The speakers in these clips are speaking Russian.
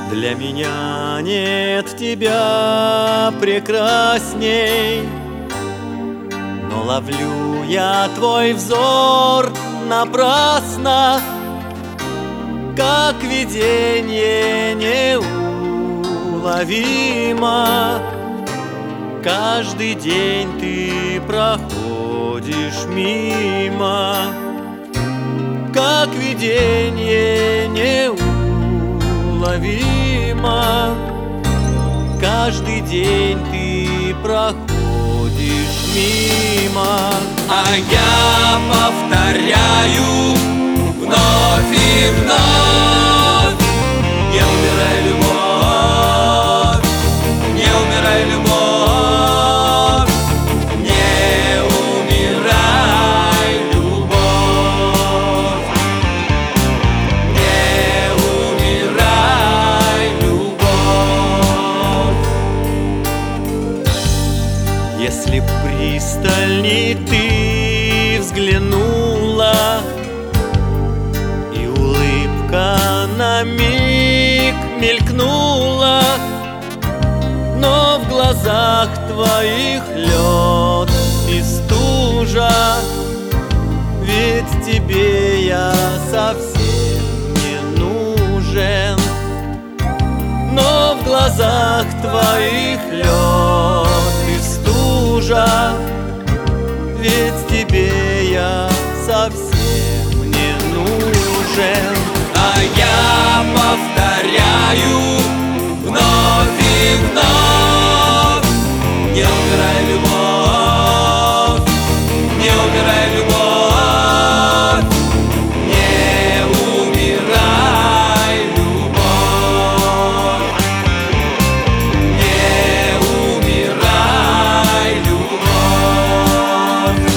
Для меня нет тебя прекрасней, но ловлю я твой взор напрасно, как видение неуловимо. Каждый день ты проходишь мимо, как видение неуловимо. Каждый день ты проходишь мимо. А я повторяю вновь и вновь: не умирай, любовь, не умирай, любовь, не умирай, любовь, не умирай, любовь. Если пристальней ты взглянула, и улыбка на миг мелькнула, но в глазах твоих лед и стужа, ведь тебе я совсем не нужен. Но в глазах твоих лед и стужа, ведь тебе я совсем не нужен. А я повторяю вновь и вновь: не умирай, любовь, не умирай, любовь, не умирай, любовь, не умирай, любовь.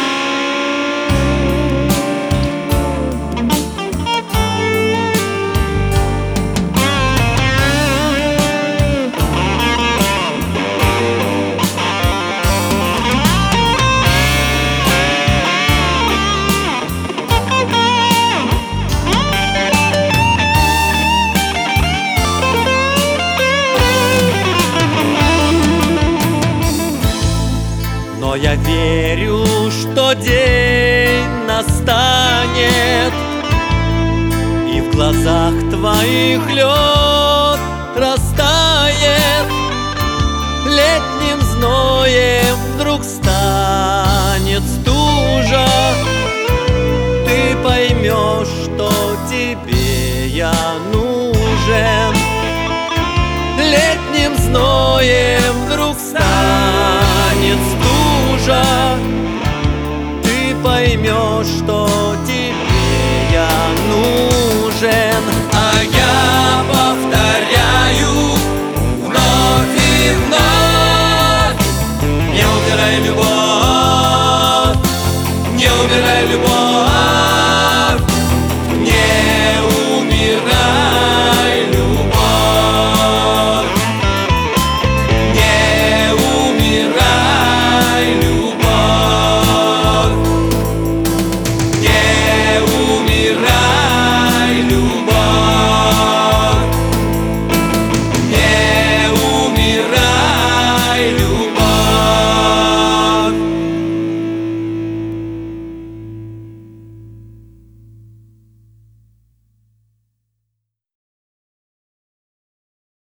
Но я верю, что день настанет, и в глазах твоих лед растает. Летним зноем вдруг станет стужа, ты поймешь, что тебе я нужен. Летним зноем вдруг станет стужа, ты поймешь, что